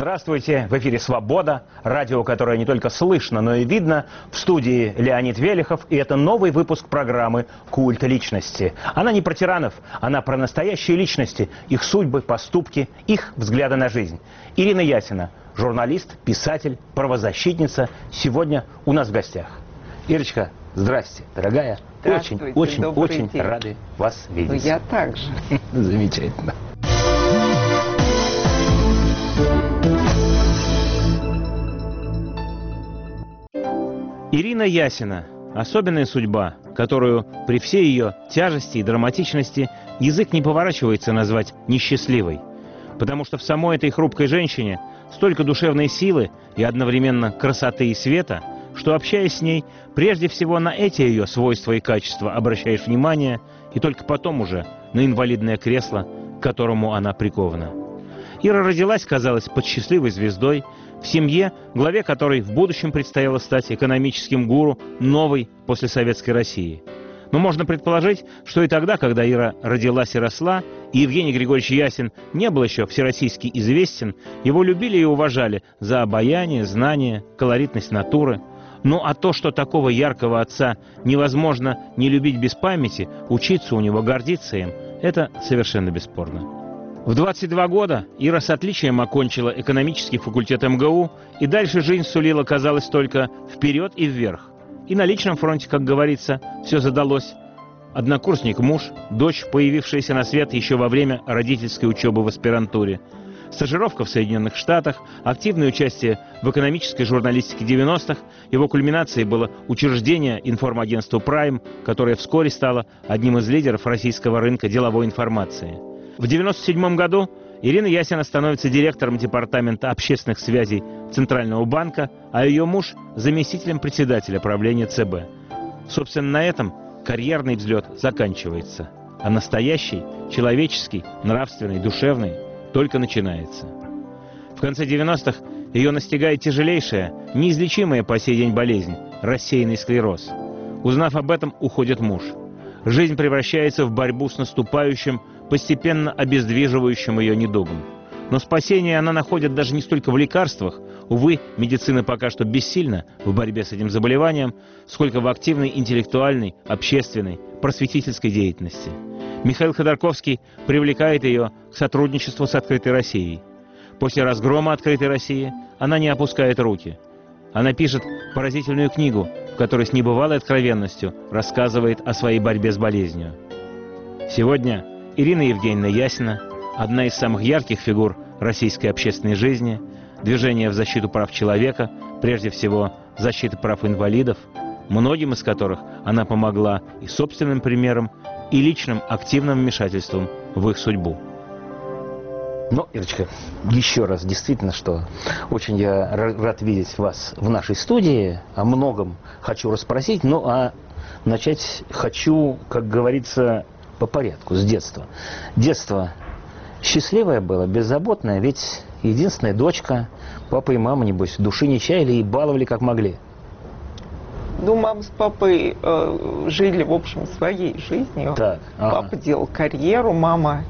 Здравствуйте, в эфире «Свобода», радио, которое не только слышно, но и видно. В студии Леонид Велихов, и это новый выпуск программы «Культ личности». Она не про тиранов, она про настоящие личности, их судьбы, поступки, их взгляды на жизнь. Ирина Ясина, журналист, писатель, правозащитница, сегодня у нас в гостях. Ирочка, здрасте, дорогая. Очень рады вас видеть. Ну, я также. Замечательно. Ирина Ясина. Особенная судьба, которую при всей ее тяжести и драматичности язык не поворачивается назвать несчастливой. Потому что в самой этой хрупкой женщине столько душевной силы и одновременно красоты и света, что, общаясь с ней, прежде всего на эти ее свойства и качества обращаешь внимание, и только потом уже на инвалидное кресло, к которому она прикована. Ира родилась, казалось, под счастливой звездой, в семье, главе которой в будущем предстояло стать экономическим гуру новой послесоветской России. Но можно предположить, что и тогда, когда Ира родилась и росла, и Евгений Григорьевич Ясин не был еще всероссийски известен, его любили и уважали за обаяние, знание, колоритность натуры. Ну а то, что такого яркого отца невозможно не любить без памяти, учиться у него, гордиться им, это совершенно бесспорно. В 22 года Ира с отличием окончила экономический факультет МГУ, и дальше жизнь сулила, казалось, только вперед и вверх. И на личном фронте, как говорится, все задалось. Однокурсник муж, дочь, появившаяся на свет еще во время родительской учебы в аспирантуре, стажировка в Соединенных Штатах, активное участие в экономической журналистике 90-х, его кульминацией было учреждение информагентства «Прайм», которое вскоре стало одним из лидеров российского рынка деловой информации. В 1997 году Ирина Ясина становится директором департамента общественных связей Центрального банка, а ее муж – заместителем председателя правления ЦБ. Собственно, на этом карьерный взлет заканчивается, а настоящий, человеческий, нравственный, душевный только начинается. В конце 90-х ее настигает тяжелейшая, неизлечимая по сей день болезнь – рассеянный склероз. Узнав об этом, уходит муж. Жизнь превращается в борьбу с наступающим, постепенно обездвиживающим ее недугом. Но спасение она находит даже не столько в лекарствах, увы, медицина пока что бессильна в борьбе с этим заболеванием, сколько в активной интеллектуальной, общественной, просветительской деятельности. Михаил Ходорковский привлекает ее к сотрудничеству с «Открытой Россией». После разгрома «Открытой России» она не опускает руки. Она пишет поразительную книгу, в которой с небывалой откровенностью рассказывает о своей борьбе с болезнью. Сегодня Ирина Евгеньевна Ясина – одна из самых ярких фигур российской общественной жизни, движения в защиту прав человека, прежде всего защиты прав инвалидов, многим из которых она помогла и собственным примером, и личным активным вмешательством в их судьбу. Ну, Ирочка, еще раз, действительно, что очень я рад видеть вас в нашей студии, о многом хочу расспросить, ну а начать хочу, как говорится, по порядку, с детства. Детство счастливое было, беззаботное, ведь единственная дочка, папа и мама, небось, души не чаяли и баловали как могли. Ну, мама с папой жили, в общем, своей жизнью. Так, ага. Папа делал карьеру, мама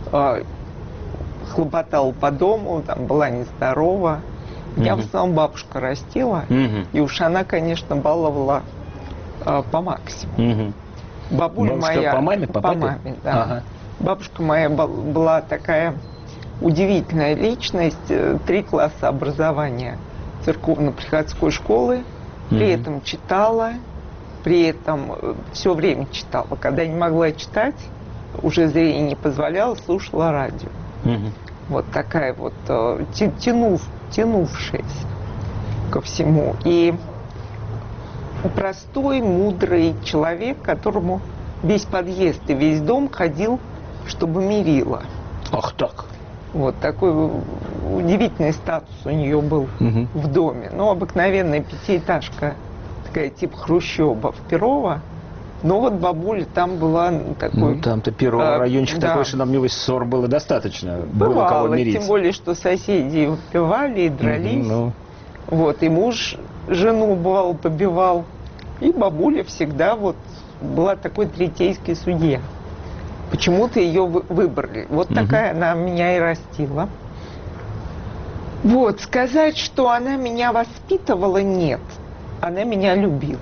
хлопотала по дому, там была нездорова. Меня в основном бабушка растила, и уж она, конечно, баловала по максимуму. Бабуля бабушка моя... по маме, по папе? маме, да. Ага. Бабушка моя была такая удивительная личность, 3 класса образования церковно-приходской школы, при этом читала, при этом все время читала. Когда не могла читать, уже зрение не позволяло, слушала радио. Вот такая вот тянувшаяся ко всему. И простой, мудрый человек, которому весь подъезд и весь дом ходил, чтобы мирила. Ах так. Вот такой удивительный статус у нее был в доме. Ну, обыкновенная пятиэтажка, такая типа хрущоба в Перово. Но вот бабуля там была такой... Ну, там-то Перово райончик такой, что нам, небось, ссор было достаточно. Было кого мирить. Тем более, что соседи выпивали и дрались. Вот, и муж жену, бывало, побивал. И бабуля всегда вот была такой третейский судья. Почему-то ее выбрали. Вот такая она меня и растила. Вот, сказать, что она меня воспитывала, нет. Она меня любила.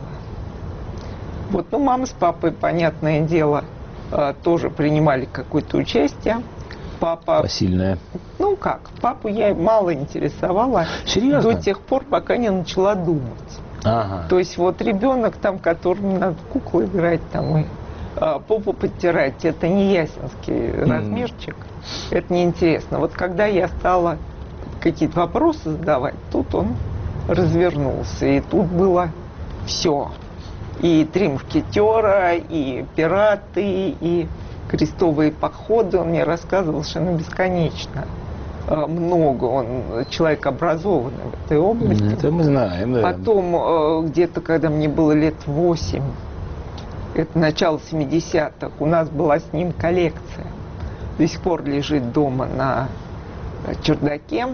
Вот, ну, мама с папой, понятное дело, тоже принимали какое-то участие. Папа... Посильная. Ну как, папу я мало интересовала. Серьезно? До тех пор, пока не начала думать. Ага. То есть вот ребенок, там, которому надо в куклу играть, там, и попу подтирать, это не ясенский размерчик, это неинтересно. Вот когда я стала какие-то вопросы задавать, тут он развернулся, и тут было все. И «Три мушкетера», и «Пираты», и «Крестовые походы». Он мне рассказывал совершенно бесконечно много. Он человек образованный в этой области. Это мы знаем, да. Потом, где-то, когда мне было лет 8, это начало 70-х, у нас была с ним коллекция. До сих пор лежит дома на чердаке.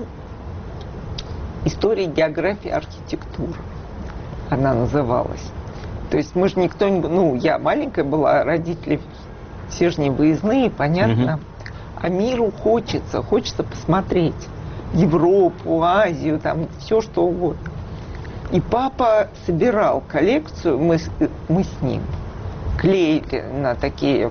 «История, география, архитектура» она называлась. То есть мы же никто не... Ну, я маленькая была, родители все же не выездные, понятно. А миру хочется посмотреть Европу, Азию, там все что угодно. И папа собирал коллекцию, мы с ним клеили на такие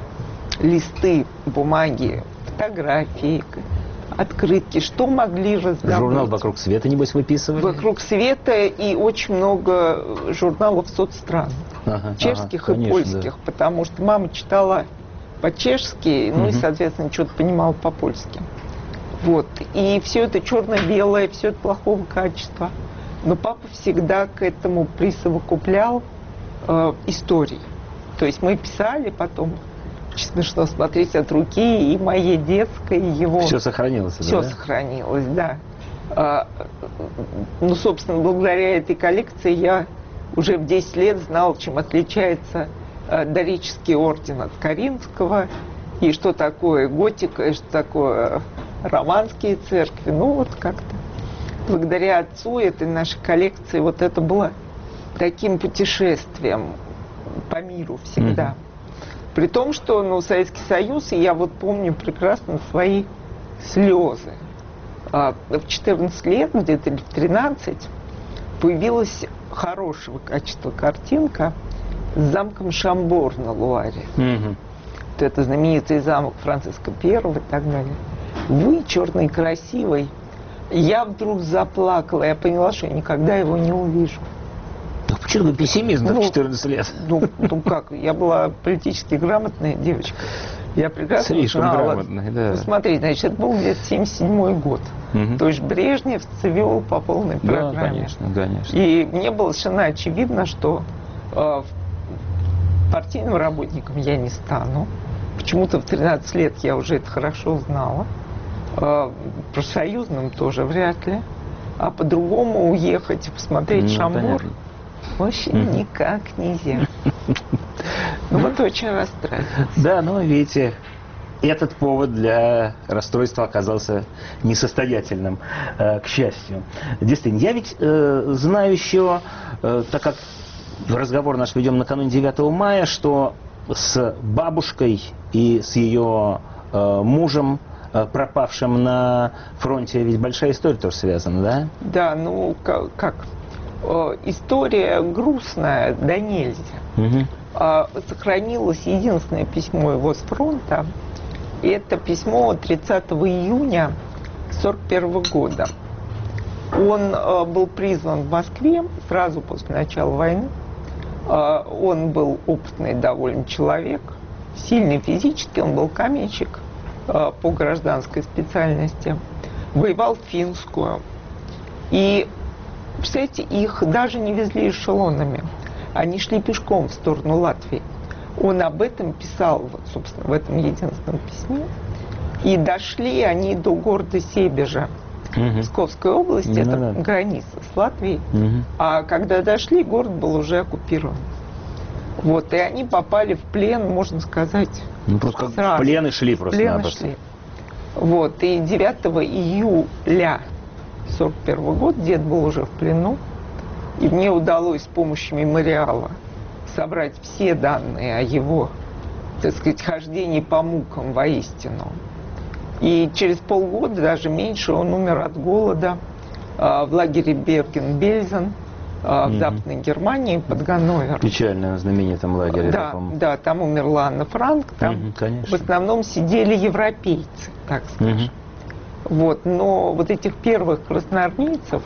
листы бумаги фотографии, открытки, что могли раздобыть. Журнал «Вокруг света», небось, выписывали? «Вокруг света» и очень много журналов соцстран. Чешских и конечно, польских, да. потому что мама читала по-чешски, ну и, соответственно, что-то понимала по-польски. Вот. И все это черно-белое, все это плохого качества. Но папа всегда к этому присовокуплял истории. То есть мы писали потом, очень смешно смотреть, от руки, и моей детской, и его. Все сохранилось, Все да? сохранилось, да. Ну, собственно, благодаря этой коллекции я уже в 10 лет знал, чем отличается дорический орден от Каринского, и что такое готика, и что такое романские церкви. Ну, вот как-то благодаря отцу этой нашей коллекции вот это было таким путешествием по миру всегда. При том, что, ну, Советский Союз, и я вот помню прекрасно свои слезы. В 14 лет, где-то или в 13, появилась хорошего качества картинка с замком Шамбор на Луаре. Вот это знаменитый замок Франциска I и так далее. Вычурный, красивый. Я вдруг заплакала, я поняла, что я никогда его не увижу. Так почему пессимизм в 14 лет? Ну как, я была политически грамотная девочка. Я прекрасно Слишком знала. грамотная, да. Ну, смотри, значит, это был где-то 77-й год. То есть брежневцы по полной программе. Да, конечно, конечно. И мне было совершенно очевидно, что партийным работником я не стану. Почему-то в 13 лет я уже это хорошо знала. Профсоюзным тоже вряд ли. А по-другому уехать и посмотреть Шамбор понятно. вообще никак нельзя. Ну вот очень расстраиваюсь. Да, но видите, этот повод для расстройства оказался несостоятельным, к счастью. Действительно, я ведь знаю еще, так как разговор наш ведем накануне 9 мая, что с бабушкой и с ее мужем, пропавшим на фронте, ведь большая история тоже связана, да? Да, ну как? История грустная, да нельзя. Сохранилось единственное письмо его с фронта. И это письмо 30 июня 1941 года. Он был призван в Москве сразу после начала войны. Он был опытный довольно человек, сильный физически, он был каменщик по гражданской специальности. Воевал в финскую. И, представляете, их даже не везли эшелонами. Они шли пешком в сторону Латвии. Он об этом писал, вот, собственно, в этом единственном письме. И дошли они до города Себежа, Псковской области, это граница с Латвией. А когда дошли, город был уже оккупирован. Вот, и они попали в плен, можно сказать, ну, просто сразу. В плен и шли просто-напросто. Шли. Вот, и 9 июля 1941 года дед был уже в плену, и мне удалось с помощью мемориала собрать все данные о его, так сказать, хождении по мукам воистину. И через полгода, даже меньше, он умер от голода в лагере Берген-Бельзен в Западной Германии под Ганновером. Печально знаменитом лагере. Да, таком. да, там умерла Анна Франк, там в основном сидели европейцы, так скажем. Вот, но вот этих первых красноармейцев,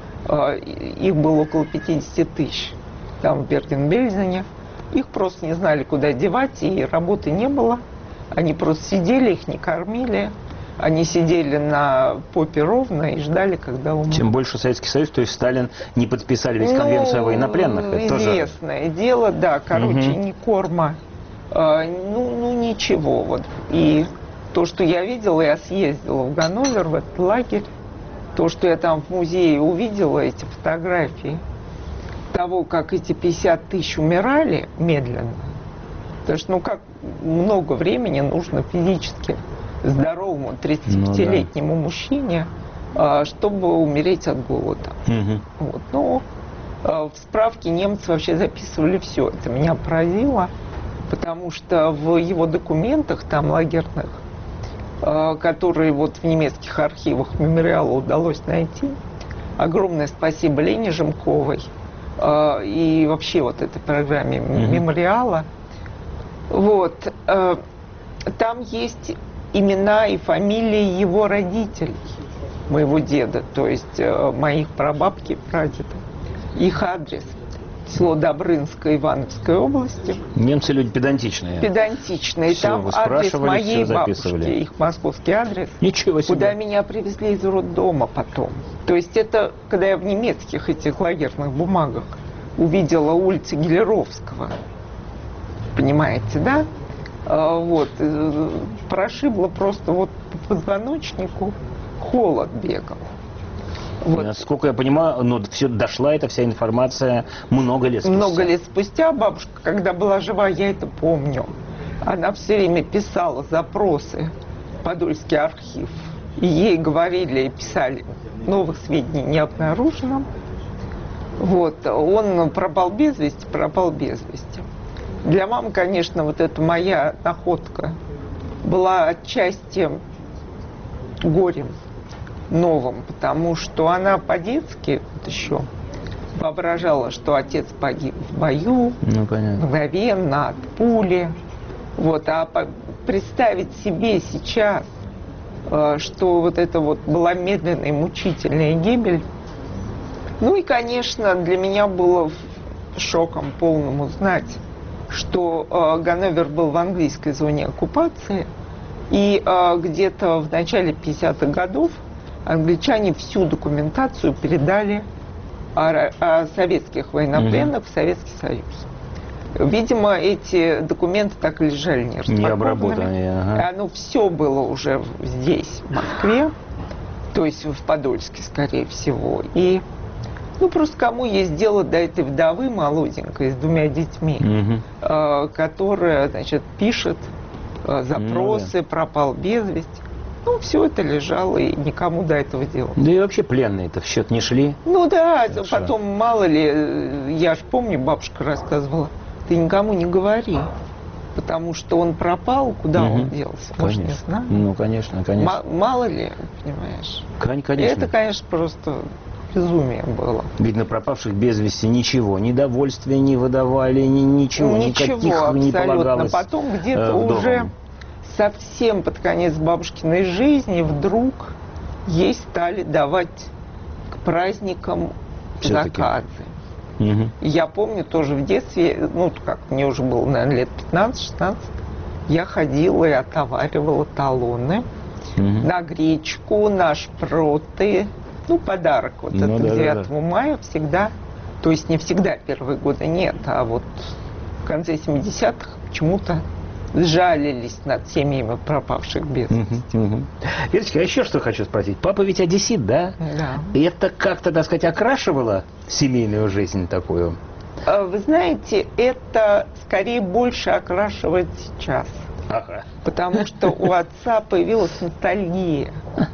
их было около 50 тысяч там в Берген-Бельзене, их просто не знали, куда девать, и работы не было. Они просто сидели, их не кормили. Они сидели на попе ровно и ждали, когда умрут. Тем больше Советский Союз, то есть Сталин не подписали ведь конвенцию о военнопленных. Это известное тоже... дело, да, короче, ни корма, ничего. Вот. И то, что я видела, я съездила в Ганновер, в этот лагерь, то, что я там в музее увидела, эти фотографии того, как эти 50 тысяч умирали медленно. Потому что, как много времени нужно физически здоровому 35-летнему мужчине, чтобы умереть от голода. Вот. Но в справке немцы вообще записывали все. Это меня поразило, потому что в его документах, там лагерных, которые вот в немецких архивах мемориала удалось найти, огромное спасибо Лене Жемковой и вообще вот этой программе мемориала. Вот. Там есть имена и фамилии его родителей, моего деда, то есть моих прабабки и прадеда. Их адрес. Село Добрынское Ивановской области. Немцы люди педантичные. Педантичные. Все, там адрес моей бабушки, их московский адрес. Ничего себе. Куда меня привезли из роддома потом. То есть это, когда я в немецких этих лагерных бумагах увидела улицу Гелеровского. Понимаете, да? Вот. Прошибло просто вот по позвоночнику, холод бегал. Вот. Насколько я понимаю, но все дошла эта вся информация много лет спустя. Много лет спустя бабушка, когда была жива, я это помню. Она все время писала запросы в Подольский архив. И ей говорили и писали, новых сведений не обнаружено. Вот. Он пропал без вести, пропал без вести. Для мамы, конечно, вот эта моя находка была отчасти горем новым, потому что она по-детски вот еще воображала, что отец погиб в бою, мгновенно от пули. Вот. А представить себе сейчас, что вот это вот была медленная и мучительная гибель, ну и, конечно, для меня было шоком полным узнать, что Ганновер был в английской зоне оккупации, и где-то в начале 50-х годов англичане всю документацию передали о советских военнопленных в Советский Союз. Видимо, эти документы так и лежали не обработанные. Оно все было уже здесь, в Москве, то есть в Подольске, скорее всего. И просто кому есть дело до этой вдовы молоденькой с 2 детьми, которая, значит, пишет запросы, пропал без вести. Все это лежало, и никому до этого дела. Да и вообще пленные-то в счет не шли. Да, потом, мало ли, я ж помню, бабушка рассказывала, ты никому не говори, потому что он пропал, куда он делся, может, не знаю. Конечно. Мало ли, понимаешь. Конечно. Это, конечно, просто безумие было. Видно, пропавших без вести ничего, ни довольствия не выдавали, ничего никаких не полагалось. Потом где-то уже совсем под конец бабушкиной жизни вдруг ей стали давать к праздникам заказы. Я помню тоже в детстве, мне уже было, наверное, лет 15-16, я ходила и отоваривала талоны на гречку, на шпроты, подарок вот это 9 мая всегда, то есть не всегда первые годы, нет, а вот в конце 70-х почему-то сжалились над семьями пропавших без вести. Ирочка, я еще что хочу спросить. Папа ведь одессит, да? Да. И это как-то, так сказать, окрашивало семейную жизнь такую? Вы знаете, это скорее больше окрашивает сейчас. Ага. Потому что у отца появилась ностальгия.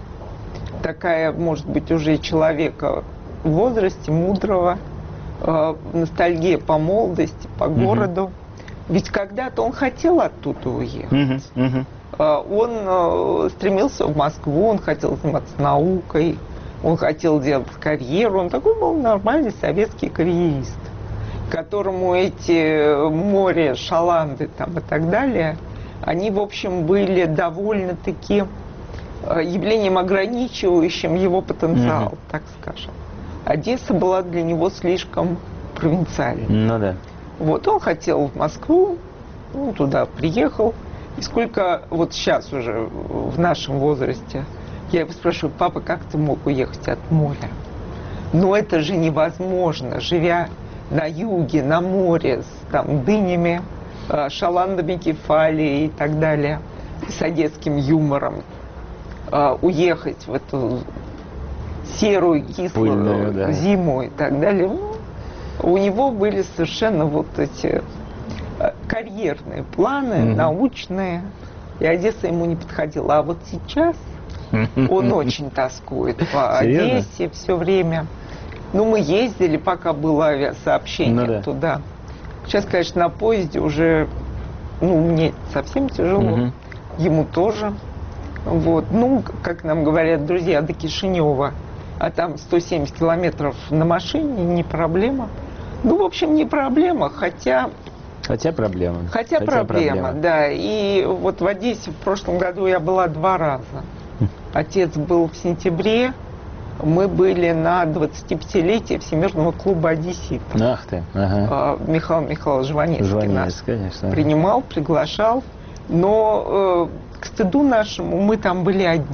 Такая, может быть, уже человека в возрасте, мудрого. Ностальгия по молодости, по городу. Ведь когда-то он хотел оттуда уехать. Мгм, мгм. Он стремился в Москву, он хотел заниматься наукой, он хотел делать карьеру. Он такой был нормальный советский карьерист, которому эти море, шаланды там и так далее, они, в общем, были довольно-таки явлением, ограничивающим его потенциал, так скажем. Одесса была для него слишком провинциальной. Ну да. Вот он хотел в Москву, он туда приехал. И сколько вот сейчас уже в нашем возрасте, я его спрашиваю: папа, как ты мог уехать от моря? Но это же невозможно, живя на юге, на море, с там, дынями, шаландами кефалии и так далее, с одесским юмором, уехать в эту серую, кислую Пыльную, да. зиму и так далее. Ну, у него были совершенно вот эти карьерные планы, научные, и Одесса ему не подходила. А вот сейчас он очень тоскует по Серьезно? Одессе все время. Ну, мы ездили, пока было авиасообщение Ну да. туда. Сейчас, конечно, на поезде уже, ну, мне совсем тяжело, ему тоже. Вот. Ну, как нам говорят друзья, до Кишинева, а там 170 километров на машине, не проблема. Ну, в общем, не проблема, хотя проблема. Хотя проблема, да. И вот в Одессе в прошлом году я была 2 раза. Отец был в сентябре, мы были на 25-летие Всемирного клуба одесситов. Ах ты, ага. Михаил Михайлович Жванецкий Жванец, нас конечно. принимал, приглашал, но к стыду нашему мы там были одни.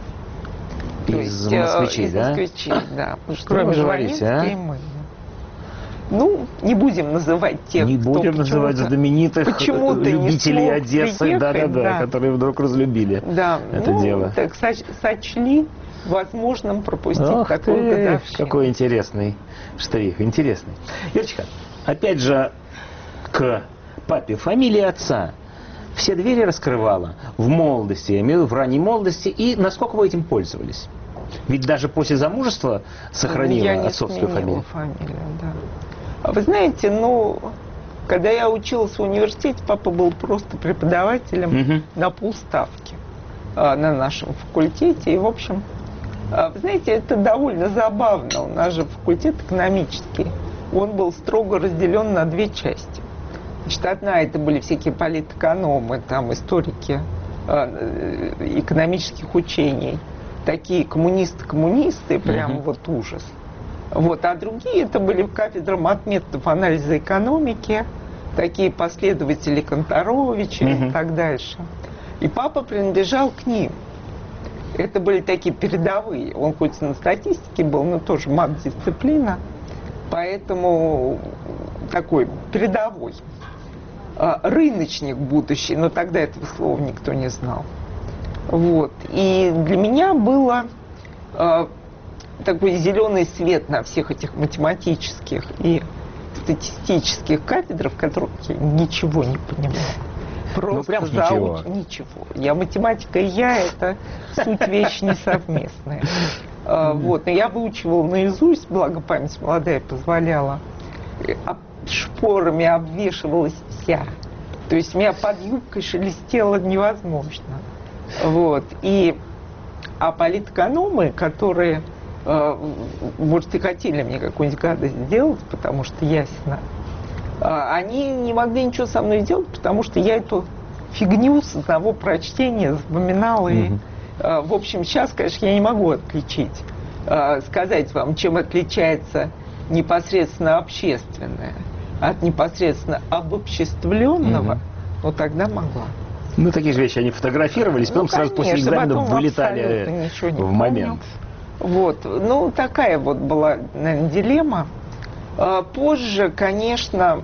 Из москвичей, из да? москвичей, да. Что вы говорите, а? И мы. Ну, не будем называть тех, Не кто будем называть знаменитых почему-то не любителей смог Одессы, приехать, да, которые вдруг разлюбили это ну, дело. Так сочли возможным пропустить Ох такую ты, годовщину. какой интересный штрих, интересный. Ирочка, опять же, к папе. Фамилия отца все двери раскрывала в молодости, я имею в виду в ранней молодости, и насколько вы этим пользовались? Ведь даже после замужества сохранила я не отцовскую сменила фамилию. да. А вы знаете, ну, когда я училась в университете, папа был просто преподавателем на полставки на нашем факультете. И, в общем, вы знаете, это довольно забавно. У нас же факультет экономический. Он был строго разделен на 2 части. Значит, одна — это были всякие политэкономы, там, историки экономических учений. Такие коммунисты, прям вот ужас. Вот, а другие это были кафедры матметодов анализа экономики, такие последователи Конторовича и так дальше. И папа принадлежал к ним. Это были такие передовые. Он хоть на статистике был, но тоже мат-дисциплина, поэтому такой передовой. Рыночник будущий, но тогда этого слова никто не знал. Вот. И для меня было такой зеленый свет на всех этих математических и статистических кафедрах, в которых я ничего не понимаю. Просто прям ничего. Ничего. Я математика и я — это суть вещь несовместная. Вот. Но я выучивала наизусть, благо память молодая позволяла. Шпорами обвешивалась вся. То есть у меня под юбкой шелестело невозможно. Вот. А политэкономы, которые, может, и хотели мне какую-нибудь гадость сделать, потому что ясно, они не могли ничего со мной сделать, потому что я эту фигню с одного прочтения запоминала. И, в общем, сейчас, конечно, я не могу отличить, сказать вам, чем отличается непосредственно общественное от непосредственно обобществленного, но тогда могла. Ну, такие же вещи, они фотографировались, потом сразу после экзаменов вылетали в момент. Вот, ну, такая вот была, наверное, дилемма. Позже, конечно,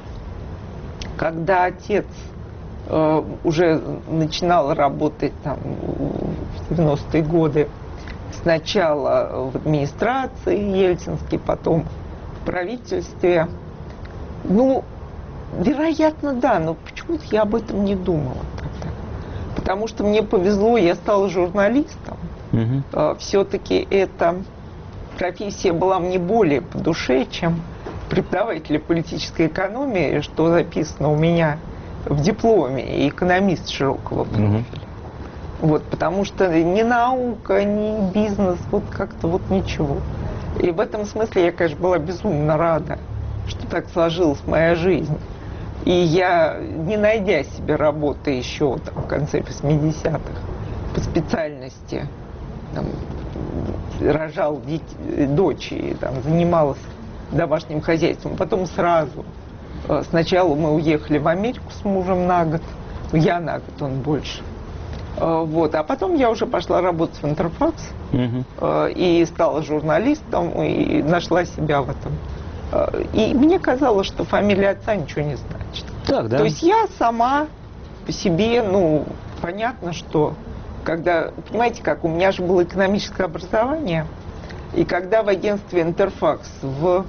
когда отец уже начинал работать там в 90-е годы, сначала в администрации ельцинской, потом в правительстве, ну, вероятно, да, но почему-то я об этом не думала тогда. Потому что мне повезло, я стала журналистом. Все-таки эта профессия была мне более по душе, чем преподавателя политической экономии, что записано у меня в дипломе, и экономист широкого профиля. Вот, потому что ни наука, ни бизнес, вот как-то вот ничего. И в этом смысле я, конечно, была безумно рада, что так сложилась моя жизнь. И я, не найдя себе работы еще там, в конце 80-х по специальности, там, рожал дочь и там, занималась домашним хозяйством. Потом сразу. Сначала мы уехали в Америку с мужем на год. Я на год, он больше. Вот. А потом я уже пошла работать в Интерфакс. И стала журналистом, и нашла себя в этом. И мне казалось, что фамилия отца ничего не значит. Так, да? То есть я сама по себе, ну, понятно, что когда, понимаете как, у меня же было экономическое образование, и когда в агентстве Интерфакс в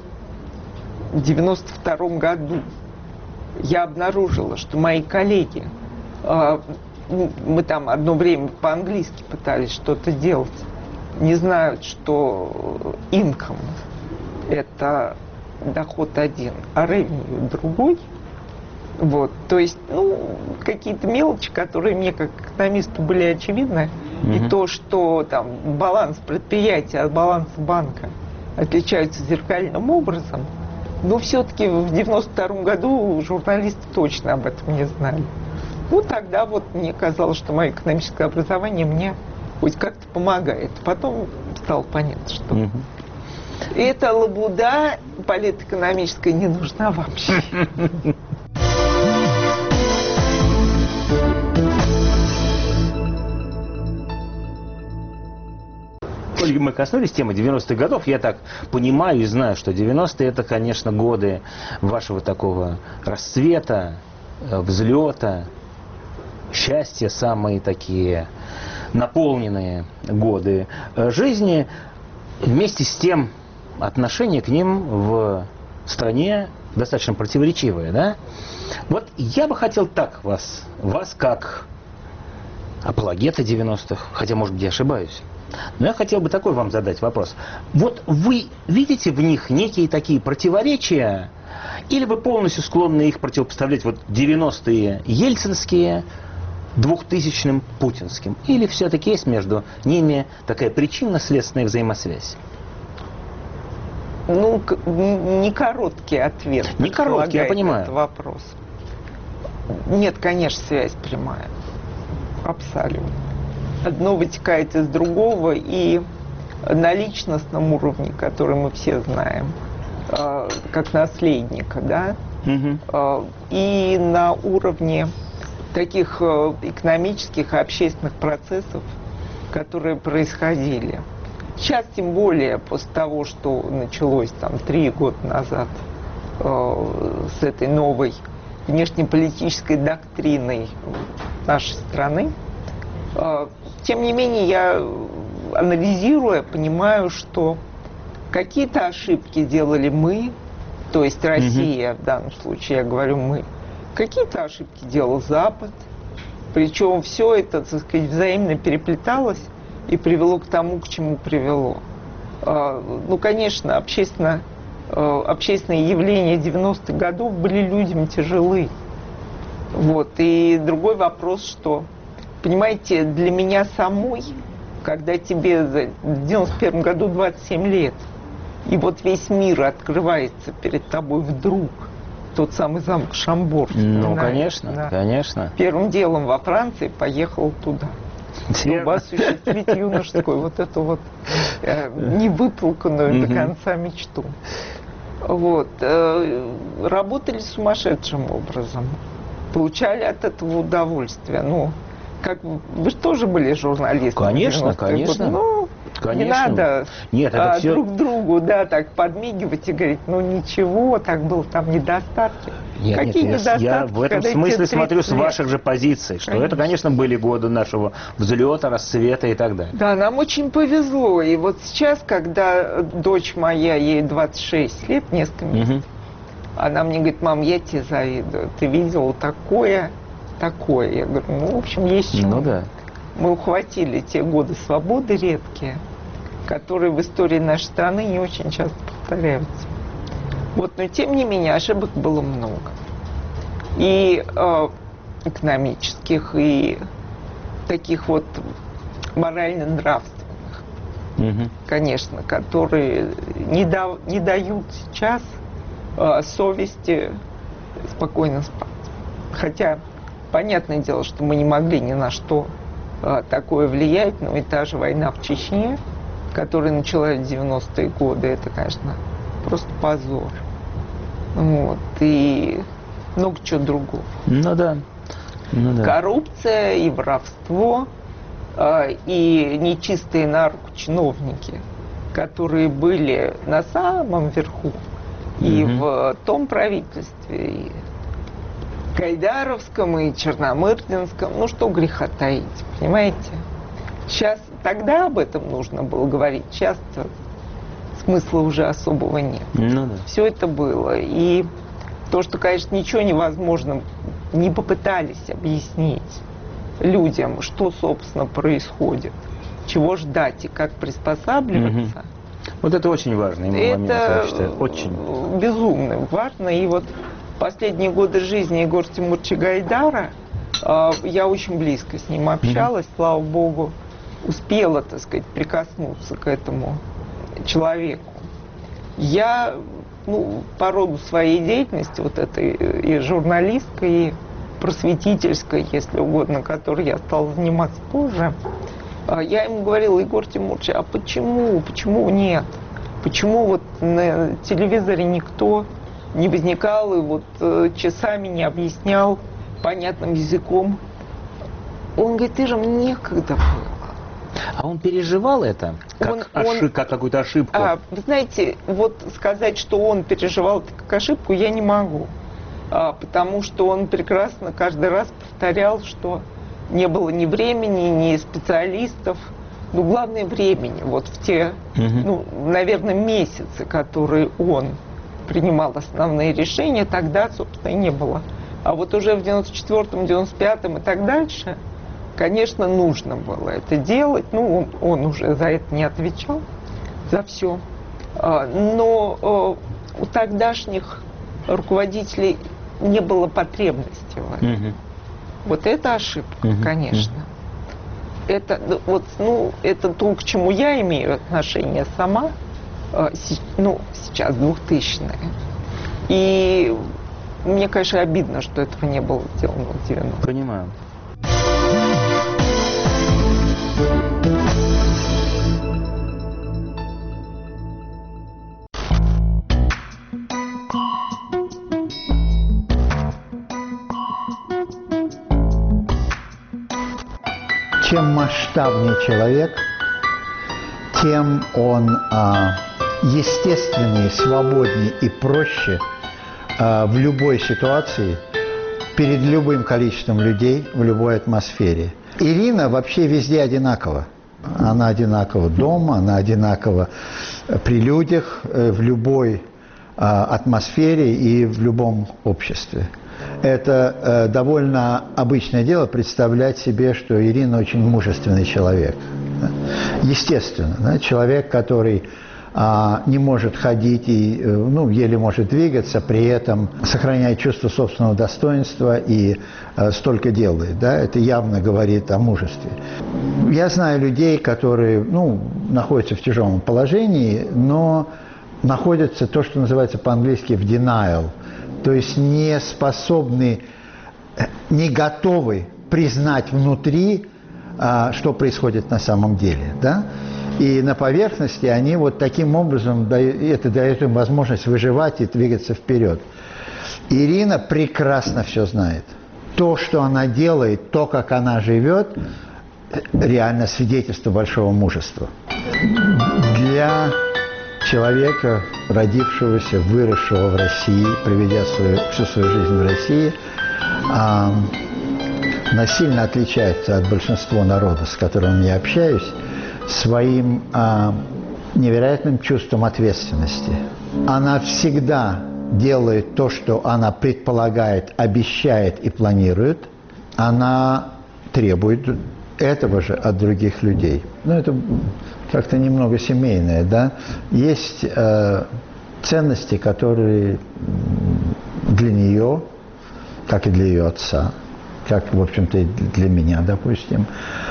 92 году я обнаружила, что мои коллеги, мы там одно время по-английски пытались что-то делать, не знают, что income – это доход один, а revenue другой. Вот, то есть, ну, какие-то мелочи, которые мне как экономисту были очевидны, и то, что там баланс предприятия от баланса банка отличаются зеркальным образом, но все-таки в 92 году журналисты точно об этом не знали. Ну, тогда вот мне казалось, что мое экономическое образование мне хоть как-то помогает. Потом стало понятно, что эта лабуда политэкономическая не нужна вообще. Коль мы коснулись темы 90-х годов, я так понимаю и знаю, что 90-е это, конечно, годы вашего такого расцвета, взлета, счастья, самые такие наполненные годы жизни. Вместе с тем отношение к ним в стране достаточно противоречивое, да? Вот я бы хотел так вас как апологета 90-х, хотя, может быть, я ошибаюсь, но я хотел бы такой вам задать вопрос. Вот вы видите в них некие такие противоречия, или вы полностью склонны их противопоставлять вот 90-е ельцинские 2000-м путинским? Или все-таки есть между ними такая причинно-следственная взаимосвязь? Ну, не короткий ответ. Не короткий, я понимаю. Этот вопрос. Нет, конечно, связь прямая. Абсолютно. Одно вытекает из другого, и на личностном уровне, который мы все знаем, как наследника, да, и на уровне таких экономических и общественных процессов, которые происходили. Сейчас, тем более, после того, что началось там 3 года назад с этой новой внешнеполитической доктриной нашей страны, тем не менее, я, анализируя, понимаю, что какие-то ошибки делали мы, то есть Россия, в данном случае я говорю мы, какие-то ошибки делал Запад, причем все это, так сказать, взаимно переплеталось и привело к тому, к чему привело. Ну, конечно, общественные явления 90-х годов были людям тяжелы. Вот. И другой вопрос, что, понимаете, для меня самой, когда тебе в 91 году 27 лет, и вот весь мир открывается перед тобой вдруг, тот самый замок Шамбор. Ну, конечно, да. конечно. Первым делом во Франции поехал туда. Чтобы осуществить юношескую вот эту вот невыполненную до конца мечту. Вот. Работали сумасшедшим образом. Получали от этого удовольствие. Ну, как вы же тоже были журналистом. Конечно, конечно. Ну, конечно. Не надо все... друг другу, да, так подмигивать и говорить, ну ничего, так было там недостатки. Нет, какие нет, недостатки? Я в этом смысле смотрю с ваших же позиций, что это, конечно, были годы нашего взлета, расцвета и так далее. Да, нам очень повезло. И вот сейчас, когда дочь моя, ей 26 лет, несколько месяцев, она мне говорит: мам, я тебе завидую. Ты видела такое. Я говорю, ну, в общем, есть чего. Ну да. Мы ухватили те годы свободы редкие, которые в истории нашей страны не очень часто повторяются. Вот, но тем не менее ошибок было много. И экономических, и таких вот морально-нравственных, конечно, которые не дают сейчас совести спокойно спать. Хотя, понятное дело, что мы не могли ни на что такое влиять, но и та же война в Чечне, которая началась в 90-е годы, это, конечно, просто позор. Вот, и много чего другого. Ну да. Ну, да. Коррупция и воровство, и нечистые на руку чиновники, которые были на самом верху, и в том правительстве, и Гайдаровском, и Черномырдинском, ну что греха таить, понимаете? Сейчас, тогда об этом нужно было говорить, сейчас смысла уже особого нет. Ну, да. Все это было. И то, что, конечно, ничего невозможно, не попытались объяснить людям, что, собственно, происходит, чего ждать и как приспосабливаться. Вот это очень важный момент, я считаю. Очень. Безумно важно. И вот последние годы жизни Егора Тимуровича Гайдара, я очень близко с ним общалась, слава богу, успела, так сказать, прикоснуться к этому человеку. Я, по роду своей деятельности, вот этой и журналистской, и просветительской, если угодно, которой я стала заниматься позже, я ему говорила: Егор Тимурович, а почему нет? Почему вот на телевизоре никто не возникал и вот часами не объяснял понятным языком? Он говорит: ты же мне некогда было. А он переживал это как какую-то ошибку? Вы знаете, вот сказать, что он переживал это как ошибку, я не могу. Потому что он прекрасно каждый раз повторял, что не было ни времени, ни специалистов. Ну, главное, времени. Вот в те, наверное, месяцы, которые он принимал основные решения, тогда, собственно, и не было. А вот уже в 94-м, 95-м и так дальше, конечно, нужно было это делать. Ну, он уже за это не отвечал, за все. Но у тогдашних руководителей не было потребности в этом. Вот это ошибка, конечно. Это, это то, к чему я имею отношение сама, сейчас 2000-е. И мне, конечно, обидно, что этого не было сделано в 90-е. Понимаю. Чем масштабнее человек, тем он естественнее, свободнее и проще в любой ситуации, перед любым количеством людей, в любой атмосфере. Ирина вообще везде одинакова. Она одинакова дома, она одинакова при людях, в любой атмосфере и в любом обществе. Это довольно обычное дело представлять себе, что Ирина очень мужественный человек. Естественно, человек, который не может ходить и еле может двигаться, при этом сохраняет чувство собственного достоинства и столько делает. Да? Это явно говорит о мужестве. Я знаю людей, которые находятся в тяжелом положении, но находятся то, что называется по-английски в denial, то есть не способны, не готовы признать внутри, что происходит на самом деле. Да? И на поверхности они вот таким образом, это дает им возможность выживать и двигаться вперед. Ирина прекрасно все знает. То, что она делает, то, как она живет, реально свидетельство большого мужества. Для человека, родившегося, выросшего в России, проведя всю свою жизнь в России, она сильно отличается от большинства народа, с которым я общаюсь, своим невероятным чувством ответственности. Она всегда делает то, что она предполагает, обещает и планирует. Она требует этого же от других людей. Это как-то немного семейное, да. Есть ценности, которые для нее, как и для ее отца, как, в общем-то, и для меня, допустим,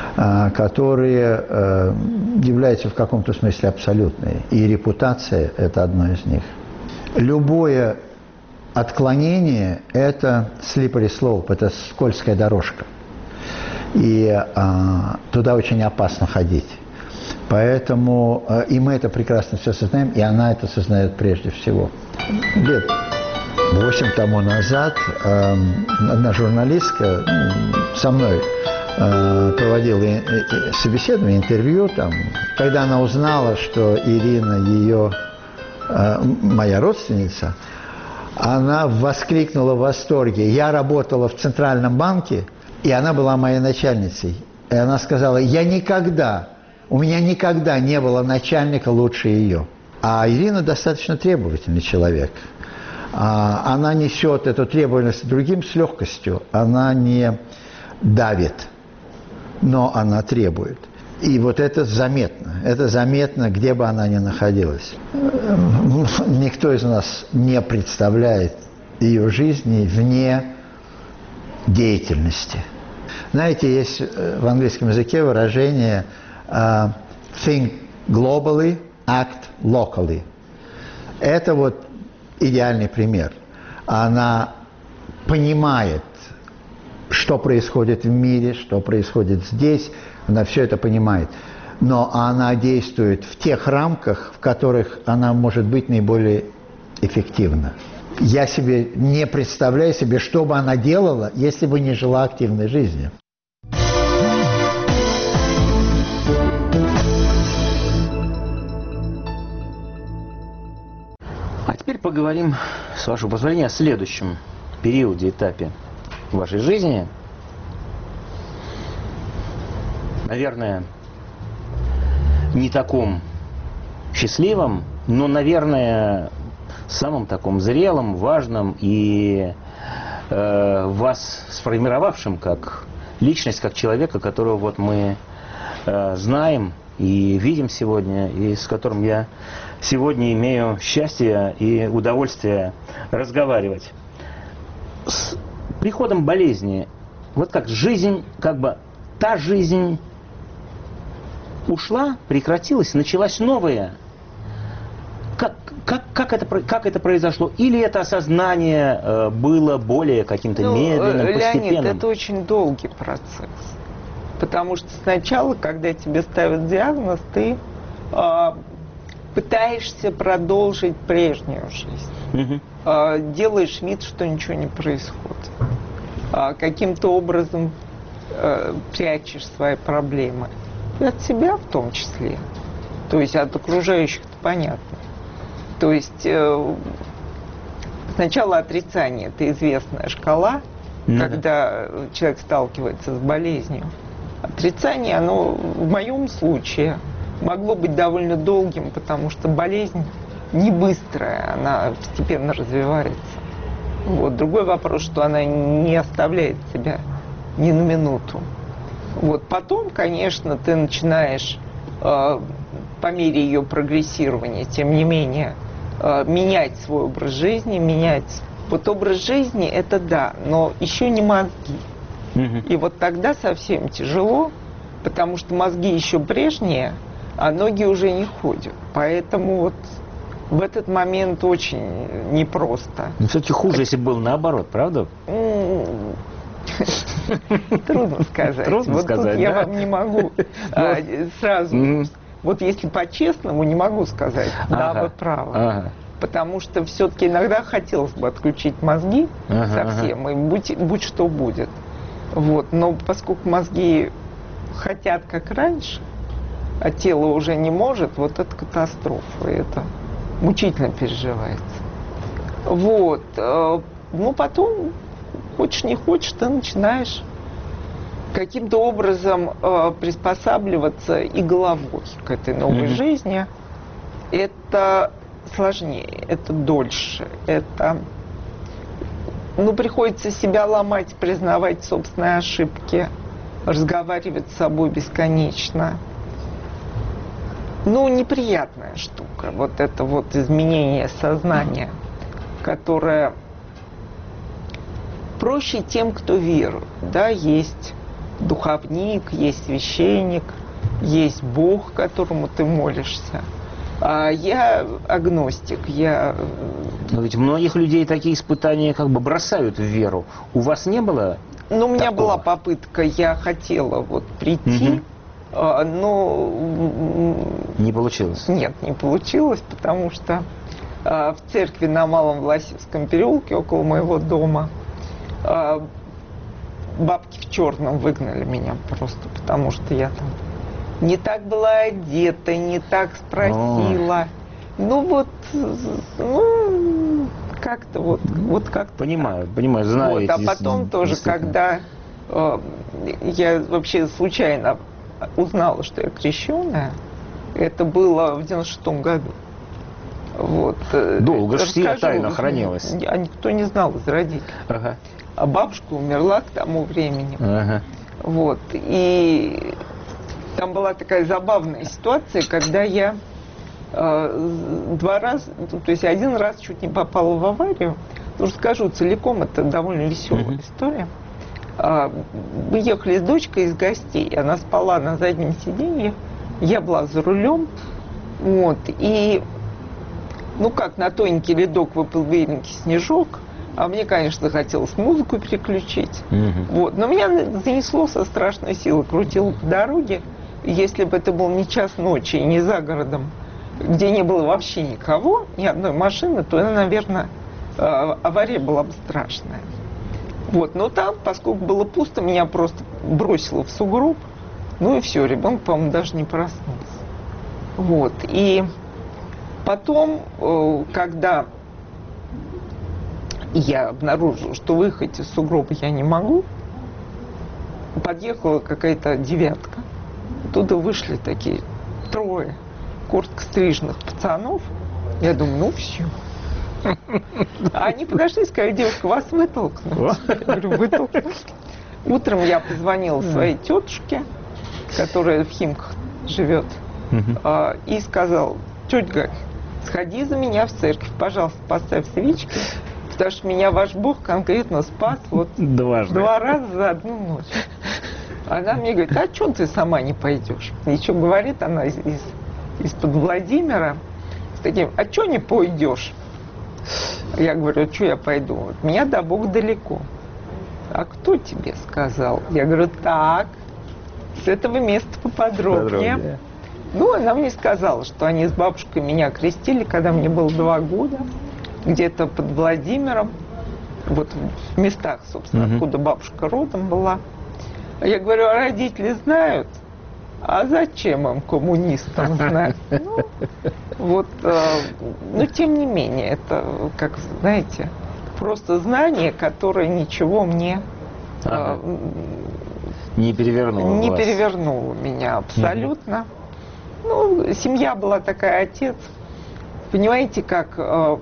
которые являются в каком-то смысле абсолютной. И репутация – это одно из них. Любое отклонение – это slippery slope, это скользкая дорожка. И туда очень опасно ходить. Поэтому и мы это прекрасно все осознаем, и она это осознает прежде всего. Лет 8 тому назад одна журналистка со мной проводила собеседование, интервью, когда она узнала, что Ирина моя родственница, она воскликнула в восторге. Я работала в Центральном банке, и она была моей начальницей. И она сказала, у меня никогда не было начальника лучше ее. А Ирина достаточно требовательный человек. Она несет эту требовательность другим с легкостью. Она не давит, но она требует. И вот это заметно, где бы она ни находилась. Никто из нас не представляет ее жизни вне деятельности. Знаете, есть в английском языке выражение think globally, act locally. Это вот идеальный пример. Она понимает, что происходит в мире, что происходит здесь. Она все это понимает. Но она действует в тех рамках, в которых она может быть наиболее эффективна. Я себе не представляю себе, что бы она делала, если бы не жила активной жизнью. А теперь поговорим, с вашего позволения, о следующем периоде, этапе вашей жизни. Наверное, не таком счастливом, но, наверное, самым таком зрелым, важным и вас сформировавшим как личность, как человека, которого вот мы знаем и видим сегодня, и с которым я сегодня имею счастье и удовольствие разговаривать. С приходом болезни, вот как жизнь, как бы та жизнь ушла, прекратилась, началась новая. Как это произошло? Или это осознание было более каким-то медленным, постепенным? Леонид, это очень долгий процесс. Потому что сначала, когда тебе ставят диагноз, ты пытаешься продолжить прежнюю жизнь. Делаешь вид, что ничего не происходит. Каким-то образом прячешь свои проблемы. И от себя в том числе. То есть от окружающих-то понятно. То есть сначала отрицание – это известная шкала, когда человек сталкивается с болезнью. Отрицание, оно в моем случае могло быть довольно долгим, потому что болезнь не быстрая, она постепенно развивается. Вот. Другой вопрос, что она не оставляет себя ни на минуту. Вот. Потом, конечно, ты начинаешь по мере ее прогрессирования, тем не менее, менять свой образ жизни, менять. Вот образ жизни – это да, но еще не мозги. И вот тогда совсем тяжело, потому что мозги еще прежние, а ноги уже не ходят. Поэтому вот в этот момент очень непросто. Но все-таки хуже, если было наоборот, правда? Трудно сказать. Трудно вот сказать, тут я вам не могу сразу. Вот если по-честному, не могу сказать, да, вы правы. Потому что все-таки иногда хотелось бы отключить мозги совсем, и будь что будет. Вот. Но поскольку мозги хотят как раньше, а тело уже не может, вот это катастрофа, это мучительно переживается. Вот. Ну, потом, хочешь не хочешь, ты начинаешь каким-то образом приспосабливаться и головой к этой новой жизни. Это сложнее, это дольше, это... Ну, приходится себя ломать, признавать собственные ошибки, разговаривать с собой бесконечно. ну, неприятная штука. Вот это вот изменение сознания, которое проще тем, кто верует. Да, есть духовник, есть священник, есть Бог, которому ты молишься. А я агностик, я... Но ведь многих людей такие испытания как бы бросают в веру. У вас не было? Ну, у меня такого? была попытка, я хотела вот прийти, но... Не получилось? Нет, не получилось, потому что в церкви на Малом Власевском переулке, около моего дома, бабки в черном выгнали меня просто, потому что я там не так была одета, не так спросила. Ну вот, ну, как-то вот как-то. Понимаю, знаю. Вот, а потом тоже, когда я вообще случайно узнала, что я крещеная, это было в 96-м году. Вот. Долго же сия Расскажу, тайна хранилась. А никто не знал из родителей. Ага. А бабушка умерла к тому времени. Ага. Вот. И там была такая забавная ситуация, когда я 2 раза, то есть 1 раз чуть не попала в аварию. Расскажу целиком, это довольно веселая история. Мы ехали с дочкой из гостей, она спала на заднем сиденье, я была за рулем, вот, и, ну как, на тоненький ледок выпал беленький снежок, а мне, конечно, хотелось музыку переключить, вот, но меня занесло со страшной силой, крутило по дороге, и если бы это был не час ночи и не за городом, где не было вообще никого, ни одной машины, то, наверное, авария была бы страшная. Вот, но там, поскольку было пусто, меня просто бросило в сугроб. Ну и все, ребенок, по-моему, даже не проснулся. Вот, и потом, когда я обнаружила, что выехать из сугроба я не могу, подъехала какая-то 9-ка. Оттуда вышли такие 3 коротко стриженных пацанов. Я думаю, ну все. А они подошли и сказали: девушка, вас вытолкнуть. Я говорю, вытолкнуть. Утром я позвонила своей тетушке, которая в Химках живет, и сказала: тетя Галь, сходи за меня в церковь, пожалуйста, поставь свечки, потому что меня ваш Бог конкретно спас вот 2 раза за одну ночь. Она мне говорит: а что ты сама не пойдешь? И что говорит она из-под Владимира с таким: а что не пойдешь? Я говорю: а что я пойду? От меня до Бога далеко. А кто тебе сказал? Я говорю: так, с этого места поподробнее. Ну, она мне сказала, что они с бабушкой меня крестили, когда мне было 2 года, где-то под Владимиром, вот в местах, собственно, откуда бабушка родом была. Я говорю: а родители знают? А зачем им, коммунистам, знать? Ну, вот, но тем не менее, это, как знаете, просто знание, которое ничего мне не перевернуло. Не перевернуло меня абсолютно. Ну, семья была такая, отец. Понимаете, как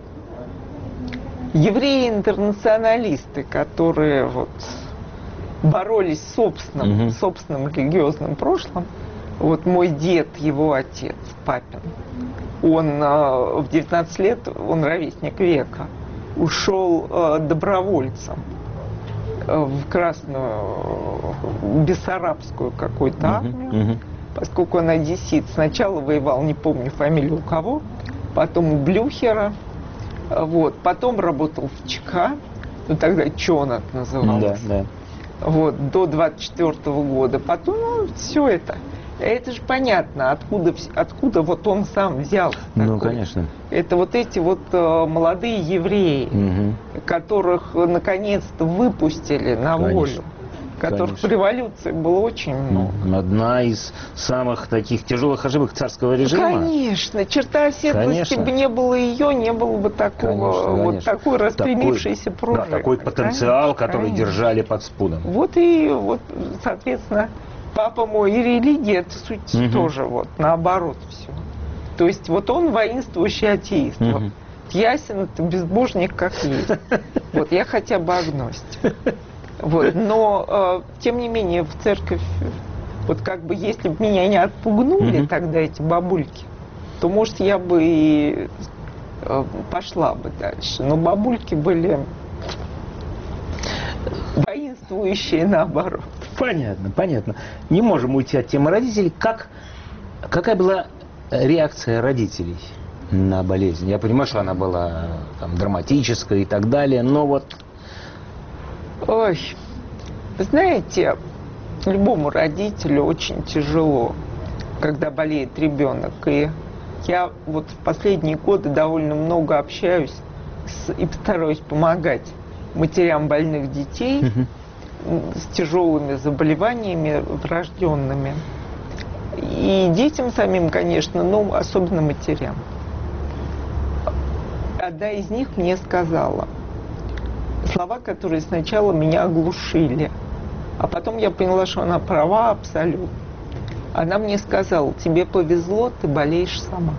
евреи-интернационалисты, которые вот боролись с собственным религиозным прошлым. Вот мой дед, его отец, папин, он в 19 лет, он ровесник века, ушел добровольцем в Красную Бессарабскую какую-то армию, поскольку он одессит. Сначала воевал, не помню фамилию у кого, потом у Блюхера, вот, потом работал в ЧК, ну тогда ЧОНАК называлось. Да, да. Вот, до 24-го года. Потом, ну, все это. Это же понятно, откуда вот он сам взялся. Ну, такой. конечно. Это вот эти вот молодые евреи, которых наконец-то выпустили на волю. Которых в революции было очень много. Одна из самых таких тяжелых ошибок царского режима. Конечно. Черта оседлости бы не было ее, не было бы такого, вот такой распрямившейся пружины. Да, такой потенциал, который держали под спудом. Вот и, вот, соответственно, папа мой и религия, это суть тоже вот наоборот все. То есть вот он воинствующий атеист. Вот. Ясен это безбожник как есть. Вот я хотя бы агностик. Вот. Но, тем не менее, в церковь Вот как бы если бы меня не отпугнули тогда эти бабульки, то, может, я бы и пошла бы дальше. Но бабульки были воинствующие наоборот. Понятно, понятно. Не можем уйти от темы родителей. Какая была реакция родителей на болезнь? Я понимаю, что она была там драматическая и так далее, но вот... Ой, знаете, любому родителю очень тяжело, когда болеет ребенок. И я вот в последние годы довольно много общаюсь и стараюсь помогать матерям больных детей с тяжелыми заболеваниями врожденными. И детям самим, конечно, но особенно матерям. Одна из них мне сказала слова, которые сначала меня оглушили, а потом я поняла, что она права абсолютно. Она мне сказала: тебе повезло, ты болеешь сама.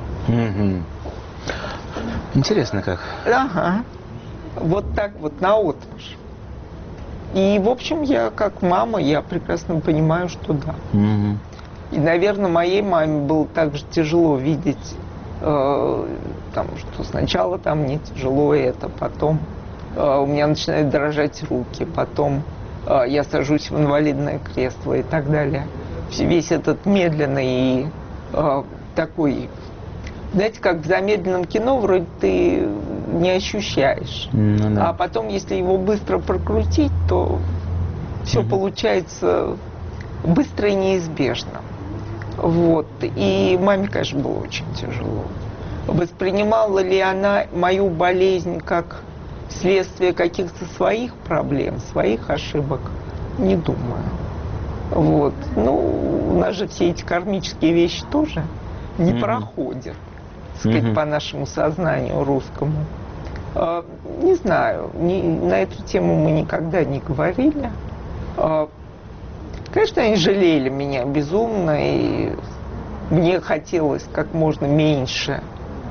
Интересно как. Ага. Вот так вот наотмашь. И, в общем, я как мама, я прекрасно понимаю, что да. И, наверное, моей маме было также тяжело видеть, что сначала там мне тяжело это, потом у меня начинают дрожать руки, потом я сажусь в инвалидное кресло и так далее. Весь этот медленный и такой, знаете, как в замедленном кино, вроде ты не ощущаешь. А потом, если его быстро прокрутить, то все получается быстро и неизбежно. Вот. И маме, конечно, было очень тяжело. Воспринимала ли она мою болезнь как следствие каких-то своих проблем, своих ошибок? Не думаю. Вот. Ну, у нас же все эти кармические вещи тоже не проходят, так сказать, по нашему сознанию русскому. Не знаю, на эту тему мы никогда не говорили. Конечно, они жалели меня безумно, и мне хотелось как можно меньше,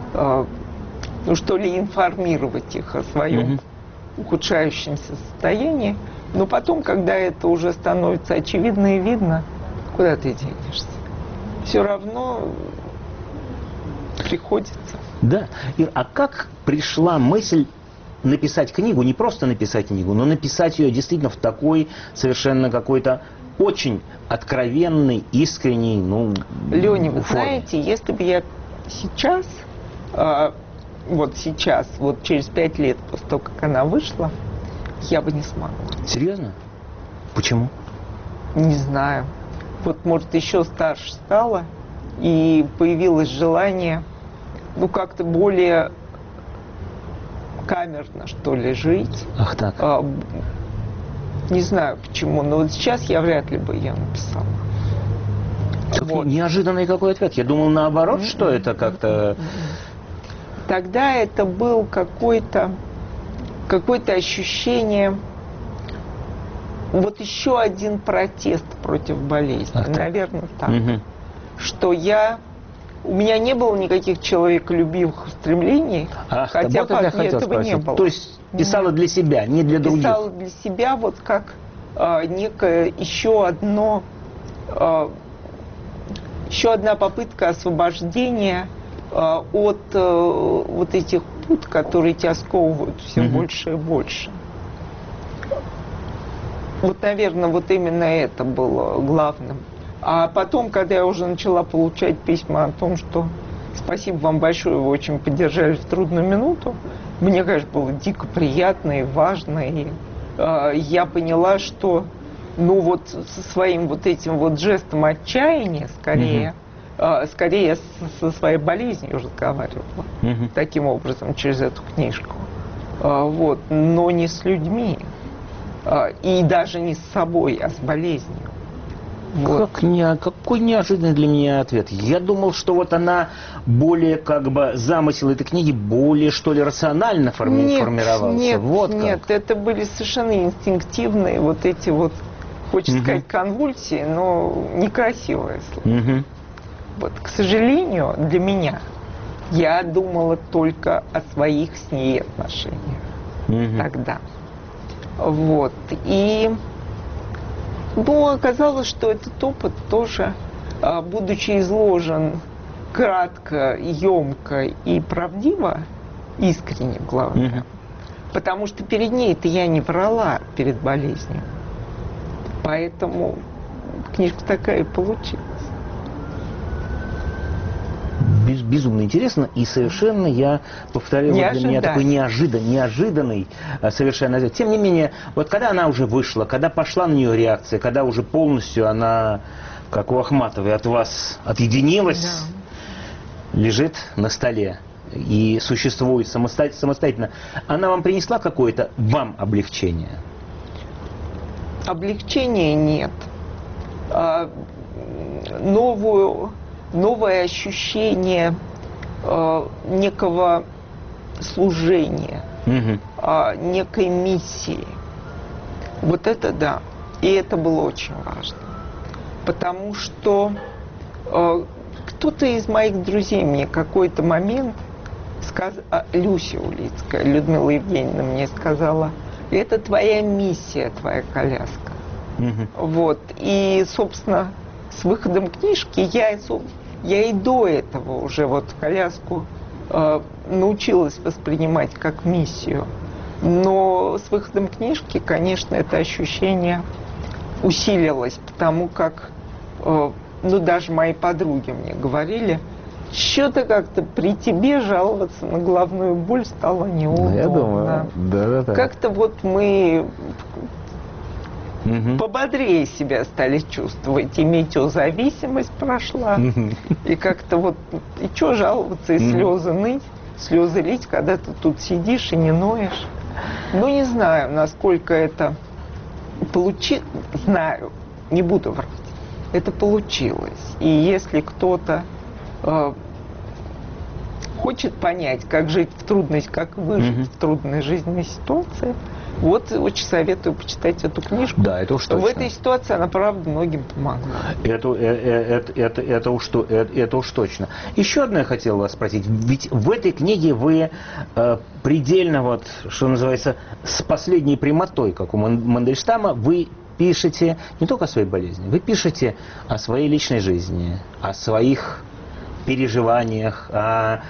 информировать их о своем ухудшающемся состоянии. Но потом, когда это уже становится очевидно и видно, куда ты денешься? Все равно приходится. Да. Ир, а как пришла мысль написать книгу, не просто написать книгу, но написать ее действительно в такой совершенно какой-то очень откровенной, искренней, Леня, вы форме? знаете, если бы я сейчас, вот через 5 лет после того, как она вышла, я бы не смогла. Серьезно? Почему? Не знаю. Вот, может, еще старше стала, и появилось желание, как-то более камерно, что ли, жить. Ах так. Не знаю почему, но вот сейчас я вряд ли бы ее написала. Вот. Неожиданный какой ответ. Я думал наоборот, что это как-то... Тогда это был какое-то ощущение, вот еще один протест против болезни, наверное, так. Что у меня не было никаких человеколюбивых устремлений, хотя вот это я этого не было. То есть писала для себя, не для других? Писала для себя вот как некое еще одна попытка освобождения от вот этих пут, которые тебя сковывают все больше и больше. Вот, наверное, вот именно это было главным. А потом, когда я уже начала получать письма о том, что спасибо вам большое, вы очень поддержали в трудную минуту, мне, конечно, было дико приятно и важно. И я поняла, что со своим вот этим вот жестом отчаяния, скорее со своей болезнью разговаривала. Таким образом, через эту книжку. Но не с людьми. И даже не с собой, а с болезнью. Вот. Какой неожиданный для меня ответ. Я думал, что вот она более замысел этой книги более, что ли, рационально формировался. Нет, это были совершенно инстинктивные вот эти вот, хочется сказать, конвульсии, но некрасивое слово. Вот, к сожалению, для меня, я думала только о своих с ней отношениях тогда. Вот. И, Но оказалось, что этот опыт тоже, будучи изложен кратко, емко и правдиво, искренне, главное, потому что перед ней-то я не врала перед болезнью. Поэтому книжка такая и получилась. Безумно интересно, и совершенно, я повторяю, вот для меня такой неожиданный совершенно. Тем не менее, вот когда она уже вышла, когда пошла на нее реакция, когда уже полностью она, как у Ахматовой, от вас отъединилась, лежит на столе и существует самостоятельно, она вам принесла какое-то вам облегчение? Облегчения нет. Новое ощущение некого служения, некой миссии. Вот это да. И это было очень важно. Потому что кто-то из моих друзей мне какой-то момент сказал, Люся Улицкая, Людмила Евгеньевна мне сказала, это твоя миссия, твоя коляска. Вот. И, собственно, с выходом книжки я и до этого уже вот коляску научилась воспринимать как миссию. Но с выходом книжки, конечно, это ощущение усилилось, потому как, даже мои подруги мне говорили, что-то как-то при тебе жаловаться на головную боль стало неудобно. Я думаю, да. Как-то вот мы пободрее себя стали чувствовать, и метеозависимость прошла, и как-то вот, и что жаловаться, и слезы ныть, слезы лить, когда ты тут сидишь и не ноешь. Ну, не знаю, насколько это получилось, знаю, не буду врать, это получилось. И если кто-то хочет понять, как жить в трудность, как выжить в трудной жизненной ситуации, вот очень советую почитать эту книжку. Да, это уж точно. В этой ситуации она, правда, многим помогла. Это уж точно. Еще одно я хотел вас спросить. Ведь в этой книге вы предельно, вот, что называется, с последней прямотой, как у Мандельштама, вы пишете не только о своей болезни, вы пишете о своей личной жизни, о своих переживаниях, о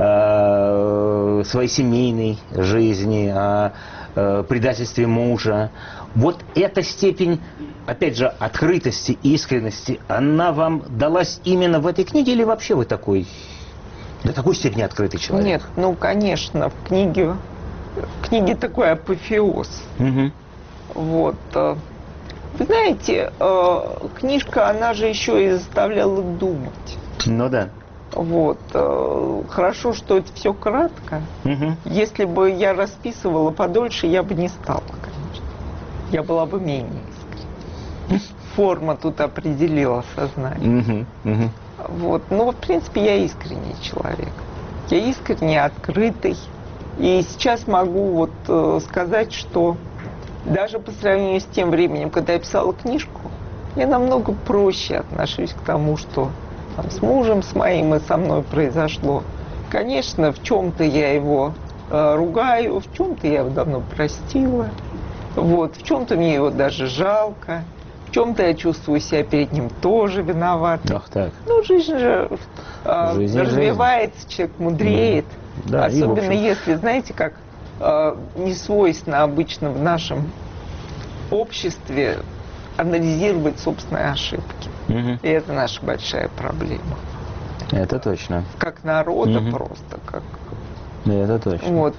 своей семейной жизни, о предательстве мужа. Вот эта степень, опять же, открытости, искренности, она вам далась именно в этой книге или вообще вы такой, до такой степени открытый человек? Нет, ну, конечно, в книге такой апофеоз. Вот. Вы знаете, книжка, она же еще и заставляла думать. Ну да. Вот. Хорошо, что это все кратко. Если бы я расписывала подольше, я бы не стала, конечно. Я была бы менее искренней. Форма тут определила сознание. Вот. Но, в принципе, я искренний человек. Я искренний, открытый. И сейчас могу вот сказать, что даже по сравнению с тем временем, когда я писала книжку, я намного проще отношусь к тому, что там, с мужем с моим и со мной произошло. Конечно, в чем-то я его ругаю, в чем-то я его давно простила. Вот, в чем-то мне его даже жалко, в чем-то я чувствую себя перед ним тоже виноватой. Ах так. Ну, жизнь же развивается, человек мудреет. Да, особенно если, знаете, как не свойственно обычно в нашем обществе анализировать собственные ошибки. И это наша большая проблема. Это точно. Как народа просто, как... Это точно. Вот,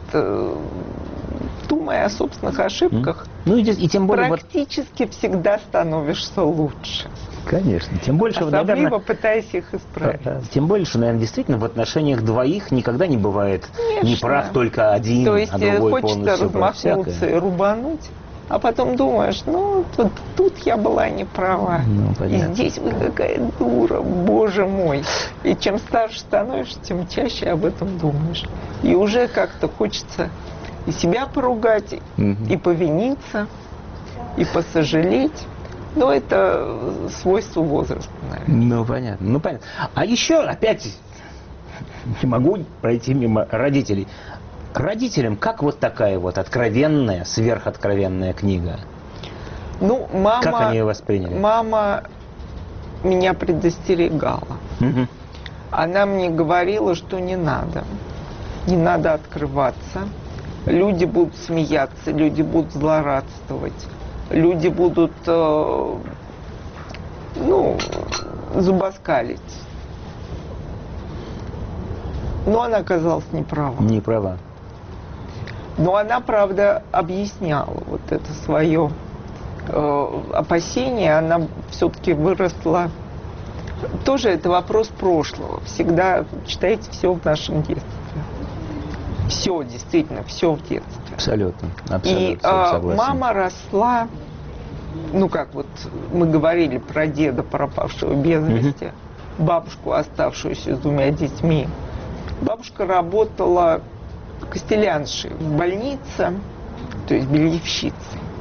думая о собственных ошибках, ну и тем более практически всегда становишься лучше. Конечно. Тем больше, особливо, наверное, пытаясь их исправить. Тем больше, наверное, действительно в отношениях двоих никогда не бывает не прав только один, то есть, а другой хочется полностью прав. размахнуться и рубануть, а потом думаешь, ну, тут я была не права. Ну, и здесь вы какая дура, боже мой. И чем старше становишься, тем чаще об этом думаешь. И уже как-то хочется и себя поругать, и повиниться, и посожалеть. Но это свойство возраста, наверное. Ну, понятно. Ну, понятно. А еще, опять, не могу пройти мимо родителей. Родителям как вот такая вот откровенная, сверхоткровенная книга? Ну, мама... Как они ее восприняли? Мама меня предостерегала. Угу. Она мне говорила, что не надо открываться. Люди будут смеяться, люди будут злорадствовать, люди будут, зубоскалить. Но она оказалась неправа. Не права. Но она, правда, объясняла вот это свое опасение. Она все-таки выросла. Тоже это вопрос прошлого. Всегда, читайте, все в нашем детстве. Все, действительно, все в детстве. Абсолютно. И согласен. мама росла, как вот мы говорили про деда, пропавшего без вести, бабушку, оставшуюся с 2 детьми. Бабушка работала костеляншей в больнице, то есть бельевщицей.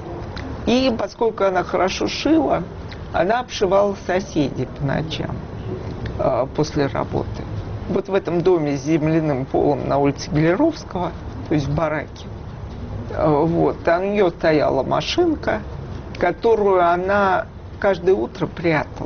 И поскольку она хорошо шила, она обшивала соседей по ночам после работы. Вот в этом доме с земляным полом на улице Гелеровского, то есть в бараке, вот, там у нее стояла машинка, которую она каждое утро прятала.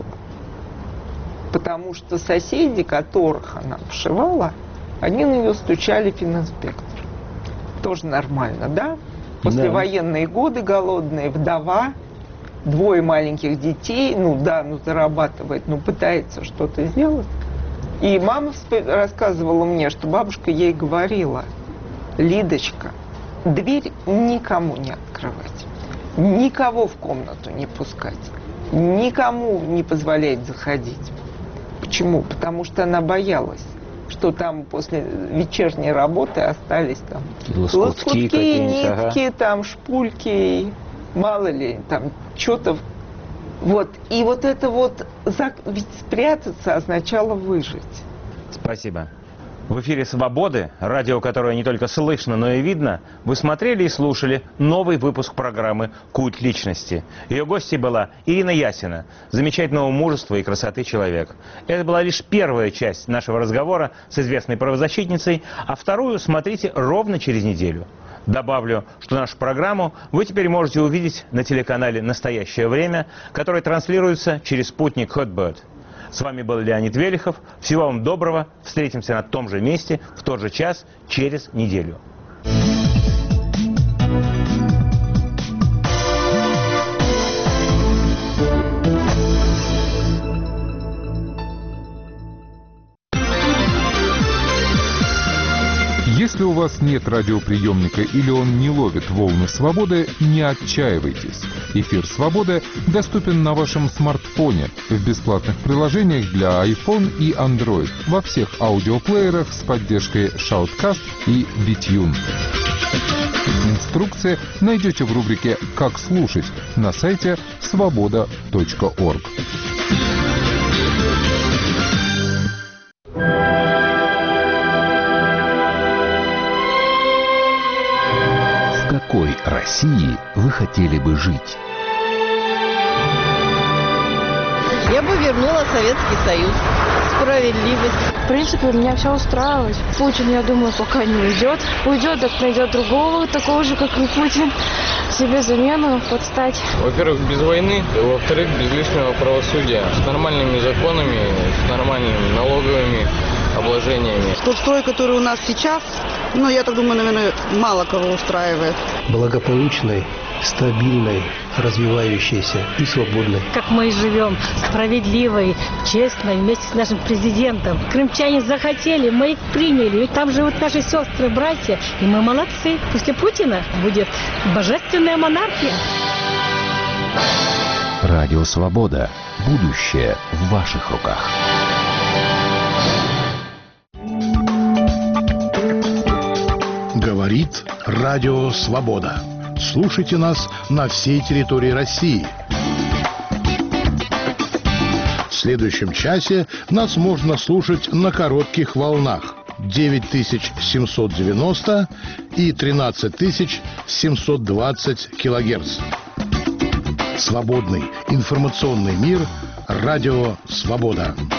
Потому что соседи, которых она обшивала, они на нее стучали фининспектор. Тоже нормально, да? Послевоенные годы, голодные, вдова, 2 маленьких детей, зарабатывает, пытается что-то сделать. И мама рассказывала мне, что бабушка ей говорила: Лидочка, дверь никому не открывать, никого в комнату не пускать, никому не позволять заходить. Почему? Потому что она боялась, что там после вечерней работы остались там лоскутки, нитки, там шпульки, мало ли, там что-то. Вот. И вот это вот, ведь спрятаться означало выжить. Спасибо. В эфире «Свободы», радио, которое не только слышно, но и видно, вы смотрели и слушали новый выпуск программы «Культ личности». Ее гостьей была Ирина Ясина, замечательного мужества и красоты человек. Это была лишь первая часть нашего разговора с известной правозащитницей, а вторую смотрите ровно через неделю. Добавлю, что нашу программу вы теперь можете увидеть на телеканале «Настоящее время», который транслируется через спутник Hotbird. С вами был Леонид Велихов. Всего вам доброго. Встретимся на том же месте в тот же час через неделю. Если у вас нет радиоприемника или он не ловит волны свободы, не отчаивайтесь. Эфир «Свободы» доступен на вашем смартфоне в бесплатных приложениях для iPhone и Android во всех аудиоплеерах с поддержкой Shoutcast и BitTune. Инструкции найдете в рубрике «Как слушать» на сайте svoboda.org. В какой России вы хотели бы жить? Я бы вернула Советский Союз. Справедливость. В принципе, меня все устраивает. Путин, я думаю, пока не уйдет. Уйдет, так найдет другого, такого же, как и Путин. Себе замену подстать. Во-первых, без войны. Во-вторых, без лишнего правосудия. С нормальными законами, с нормальными налоговыми обложениями. Тот строй, который у нас сейчас, я так думаю, наверное, мало кого устраивает. Благополучной, стабильной, развивающейся и свободной. Как мы и живем, справедливой, честной, вместе с нашим президентом. Крымчане захотели, мы их приняли. Ведь там живут наши сестры, братья, и мы молодцы. После Путина будет божественная монархия. Радио «Свобода». Будущее в ваших руках. Говорит Радио «Свобода». Слушайте нас на всей территории России. В следующем часе нас можно слушать на коротких волнах 9790 и 13720 килогерц. Свободный информационный мир. Радио «Свобода».